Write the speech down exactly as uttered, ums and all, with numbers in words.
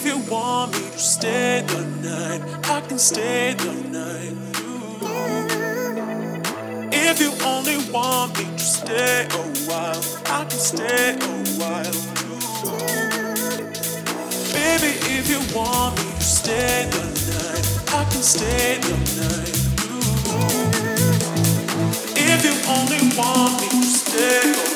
if you want me to stay the night, I can stay the night. If you only want me to stay a while, I can stay a while. Baby, if you want me to stay the night, I can stay the night. If you only want me to stay a